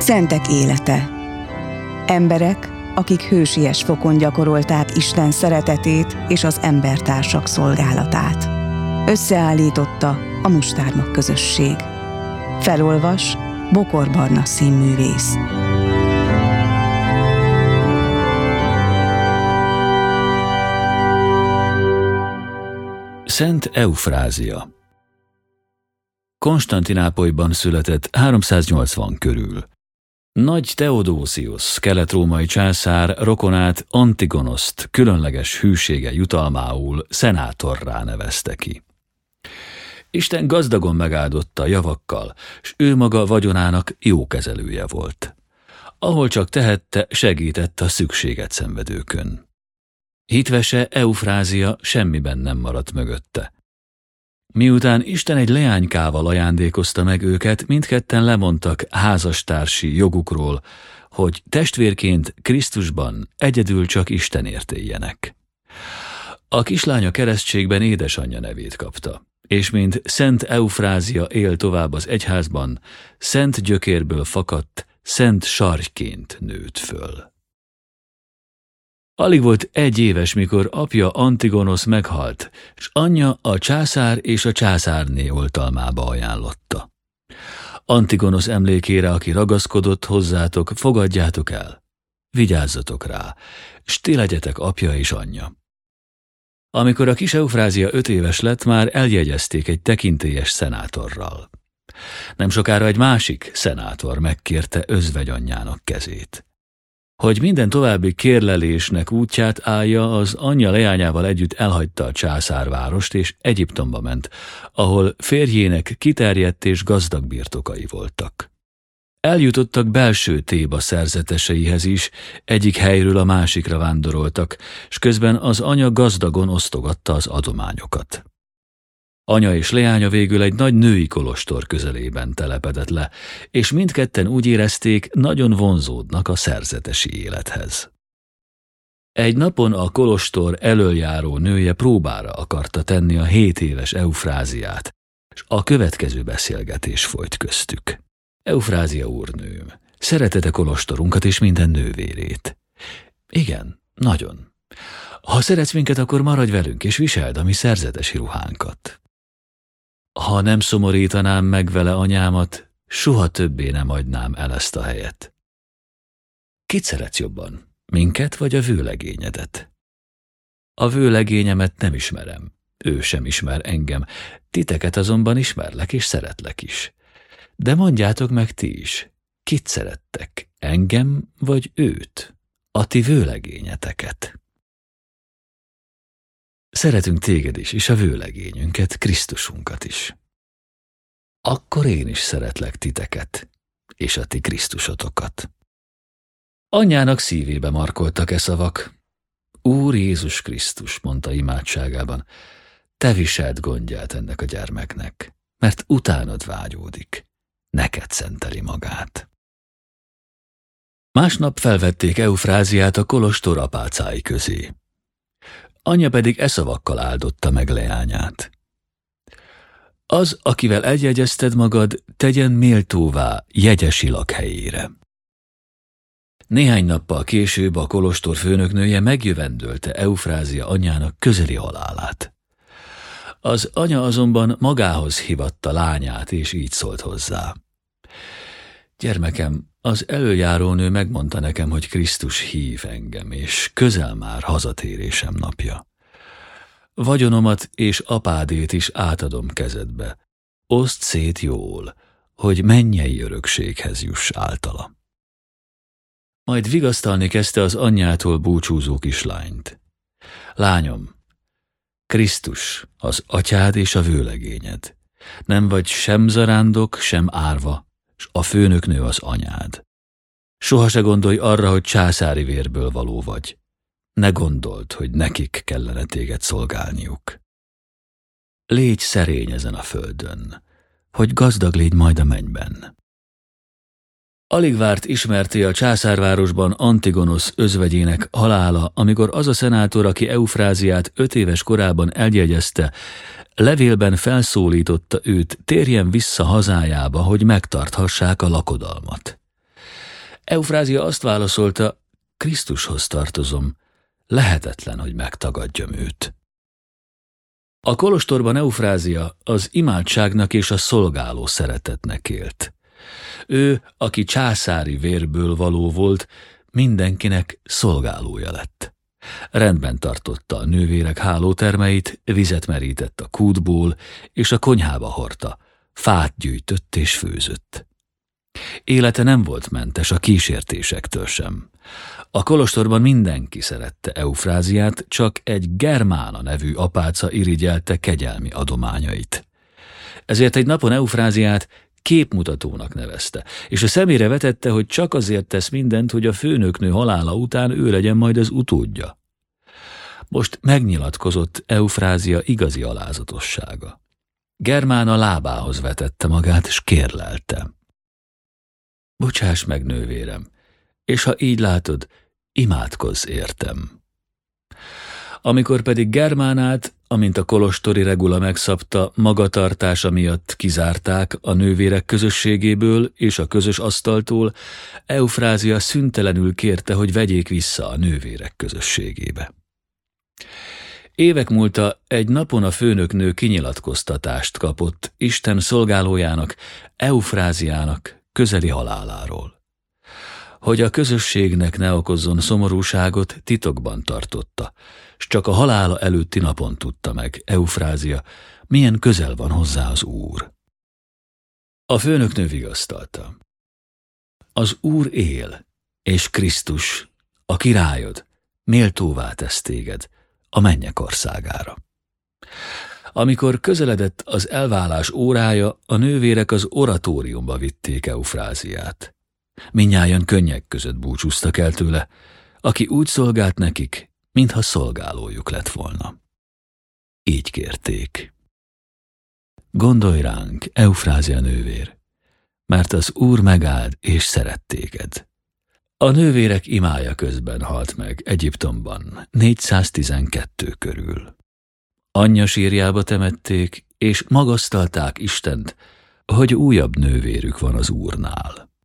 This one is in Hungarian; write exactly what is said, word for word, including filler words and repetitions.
Szentek élete. Emberek, akik hősies fokon gyakorolták Isten szeretetét és az embertársak szolgálatát. Összeállította a Mustármag közösség. Felolvas Bokor Barna színművész. Szent Eufrázia. Konstantinápolyban született háromszáznyolcvan körül. Nagy Theodosius, kelet-római császár rokonát, Antigonoszt különleges hűsége jutalmául szenátorrá nevezte ki. Isten gazdagon megáldotta javakkal, s ő maga vagyonának jó kezelője volt. Ahol csak tehette, segített a szükséget szenvedőkön. Hitvese Eufrázia semmiben nem maradt mögötte. Miután Isten egy leánykával ajándékozta meg őket, mindketten lemondtak házastársi jogukról, hogy testvérként Krisztusban egyedül csak Istenért éljenek. A kislánya keresztségben édesanyja nevét kapta, és mint Szent Eufrázia él tovább az egyházban, szent gyökérből fakadt, szent sarjként nőtt föl. Alig volt egy éves, mikor apja Antigonosz meghalt, s anyja a császár és a császárné oltalmába ajánlotta. Antigonosz emlékére, aki ragaszkodott hozzátok, fogadjátok el, vigyázzatok rá, s ti legyetek apja és anyja. Amikor a kis Eufrázia öt éves lett, már eljegyezték egy tekintélyes szenátorral. Nem sokára egy másik szenátor megkérte özvegyanyjának kezét. Hogy minden további kérlelésnek útját állja, az anyja leányával együtt elhagyta a császárvárost, és Egyiptomba ment, ahol férjének kiterjedt és gazdag birtokai voltak. Eljutottak belső Théba szerzeteseihez is, egyik helyről a másikra vándoroltak, s közben az anya gazdagon osztogatta az adományokat. Anya és leánya végül egy nagy női kolostor közelében telepedett le, és mindketten úgy érezték, nagyon vonzódnak a szerzetesi élethez. Egy napon a kolostor elöljáró nője próbára akarta tenni a hét éves Eufráziát, és a következő beszélgetés folyt köztük. Eufrázia úrnőm, szereted-e kolostorunkat és minden nővérét? Igen, nagyon. Ha szeretsz minket, akkor maradj velünk, és viseld a mi szerzetesi ruhánkat. Ha nem szomorítanám meg vele anyámat, soha többé nem adnám el ezt a helyet. Kit szeretsz jobban, minket vagy a vőlegényedet? A vőlegényemet nem ismerem, ő sem ismer engem, titeket azonban ismerlek és szeretlek is. De mondjátok meg ti is, kit szerettek, engem vagy őt, a ti vőlegényeteket? Szeretünk téged is, és a vőlegényünket, Krisztusunkat is. Akkor én is szeretlek titeket, és a ti Krisztusotokat. Anyjának szívébe markoltak e szavak. Úr Jézus Krisztus, mondta imádságában, te viseld gondját ennek a gyermeknek, mert utánad vágyódik, neked szenteli magát. Másnap felvették Eufráziát a kolostor apácái közé. Anyja pedig e szavakkal áldotta meg leányát. Az, akivel eljegyezted magad, tegyen méltóvá jegyesi lakhelyére. Néhány nappal később a kolostor főnöknője megjövendölte Eufrázia anyjának közeli halálát. Az anya azonban magához hívatta lányát, és így szólt hozzá. Gyermekem, az elöljárónő megmondta nekem, hogy Krisztus hív engem, és közel már hazatérésem napja. Vagyonomat és apádét is átadom kezedbe. Oszd szét jól, hogy mennyei örökséghez juss általa. Majd vigasztalni kezdte az anyjától búcsúzó kislányt. Lányom, Krisztus az atyád és a vőlegényed. Nem vagy sem zarándok, sem árva, s a főnöknő az anyád. Soha se gondolj arra, hogy császári vérből való vagy. Ne gondold, hogy nekik kellene téged szolgálniuk. Légy szerény ezen a földön, hogy gazdag légy majd a mennyben. Alig várt ismerté a császárvárosban Antigonosz özvegyének halála, amikor az a szenátor, aki Eufráziát öt éves korában eljegyezte, levélben felszólította őt, térjen vissza hazájába, hogy megtarthassák a lakodalmat. Eufrázia azt válaszolta, Krisztushoz tartozom, lehetetlen, hogy megtagadjam őt. A kolostorban Eufrázia az imádságnak és a szolgáló szeretetnek élt. Ő, aki császári vérből való volt, mindenkinek szolgálója lett. Rendben tartotta a nővérek hálótermeit, vizet merített a kútból, és a konyhába hordta, fát gyűjtött és főzött. Élete nem volt mentes a kísértésektől sem. A kolostorban mindenki szerette Eufráziát, csak egy Germána nevű apáca irigyelte kegyelmi adományait. Ezért egy napon Eufráziát képmutatónak nevezte, és a szemére vetette, hogy csak azért tesz mindent, hogy a főnöknő halála után ő legyen majd az utódja. Most megnyilatkozott Eufrázia igazi alázatossága. Germána lábához vetette magát, s kérlelte. Bocsáss meg, nővérem, és ha így látod, imádkozz értem. Amikor pedig Germánát, amint a kolostori regula megszabta, magatartása miatt kizárták a nővérek közösségéből és a közös asztaltól, Eufrázia szüntelenül kérte, hogy vegyék vissza a nővérek közösségébe. Évek múlta egy napon a főnöknő kinyilatkoztatást kapott Isten szolgálójának, Eufráziának közeli haláláról. Hogy a közösségnek ne okozzon szomorúságot, titokban tartotta, s csak a halála előtti napon tudta meg Eufrázia, milyen közel van hozzá az Úr. A főnöknő vigasztalta. Az Úr él, és Krisztus, a királyod, méltóvá tesz téged a mennyek országára. Amikor közeledett az elválás órája, a nővérek az oratóriumba vitték Eufráziát. Mindnyájan könnyek között búcsúztak el tőle, aki úgy szolgált nekik, mintha szolgálójuk lett volna. Így kérték. Gondolj ránk, Eufrázia nővér, mert az Úr megáld és szeret téged. A nővérek imája közben halt meg Egyiptomban, négyszáztizenkettő körül. Anyja sírjába temették, és magasztalták Istent, hogy újabb nővérük van az Úrnál.